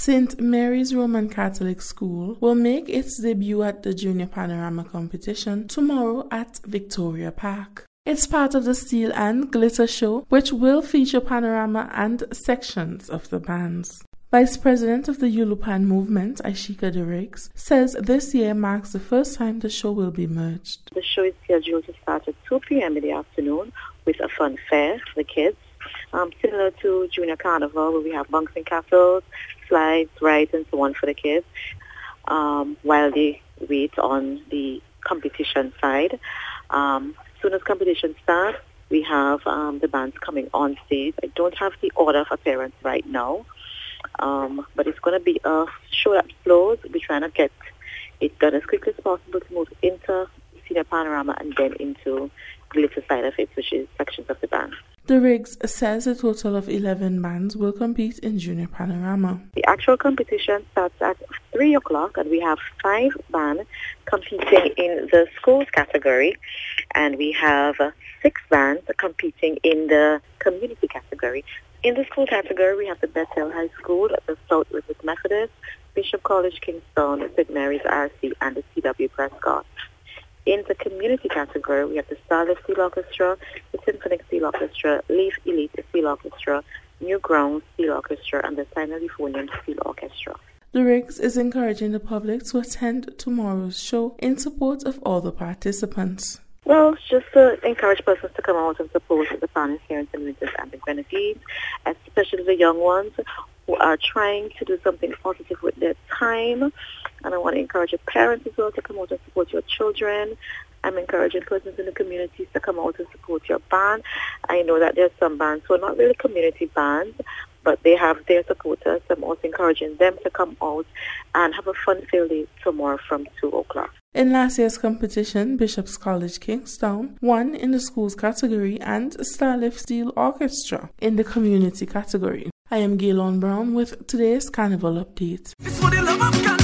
St. Mary's Roman Catholic School will make its debut at the Junior Panorama competition tomorrow at Victoria Park. It's part of the Steel and Glitter Show, which will feature panorama and sections of the bands. Vice President of the Yulupan Movement, Ashika De Riggs, says this year marks the first time the show will be merged. The show is scheduled to start at 2 p.m. in the afternoon with a fun fair for the kids. Similar to Junior Carnival, where we have bunks and castles, slides, rides, and so on for the kids, while they wait on the competition side. As soon as competition starts, we have the bands coming on stage. I don't have the order of appearance right now, but it's going to be a show that flows. We're trying to get it done as quickly as possible to move into Senior Panorama and then into glitter side of it, which is sections of the band. De Riggs says a total of 11 bands will compete in Junior Panorama. The actual competition starts at 3 o'clock, and we have 5 bands competing in the schools category, and we have 6 bands competing in the community category. In the school category, we have the Bethel High School, the South Rivers Methodist, Bishop College Kingstown, St. Mary's RC, and the C.W. Prescott. In the community category, we have the Starlift Steel Orchestra, the Symphonic Steel Orchestra, Leaf Elite Steel Orchestra, New Ground Steel Orchestra, and the Sinaliphonium Steel Orchestra. De Riggs is encouraging the public to attend tomorrow's show in support of all the participants. Well, just to encourage persons to come out and support the bands here in St. Vincent and the Grenadines, especially the young ones who are trying to do something positive with their time. And I want to encourage your parents as well to come out and support your children. I'm encouraging persons in the communities to come out and support your band. I know that there are some bands who are not really community bands, but they have their supporters. I'm also encouraging them to come out and have a fun-filled day tomorrow from 2 o'clock. In last year's competition, Bishop's College Kingstown won in the schools category and Starlift Steel Orchestra in the community category. I am Gaylon Brown with today's Carnival Update.